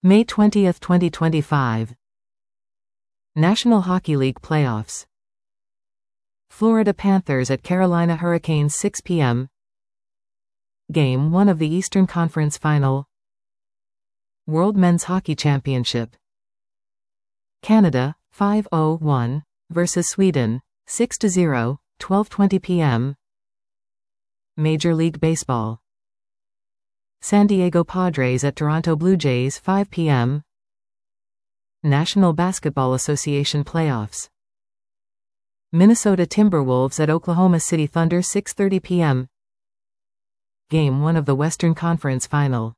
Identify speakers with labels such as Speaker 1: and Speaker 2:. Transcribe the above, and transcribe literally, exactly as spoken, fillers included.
Speaker 1: May twentieth, twenty twenty-five. National Hockey League Playoffs. Florida Panthers at Carolina Hurricanes six p m Game one of the Eastern Conference Final. World Men's Hockey Championship. Canada, five oh one, versus Sweden, six to zero, twelve twenty p m Major League Baseball. San Diego Padres at Toronto Blue Jays five p m National Basketball Association Playoffs. Minnesota Timberwolves at Oklahoma City Thunder six thirty p m Game one of the Western Conference Final.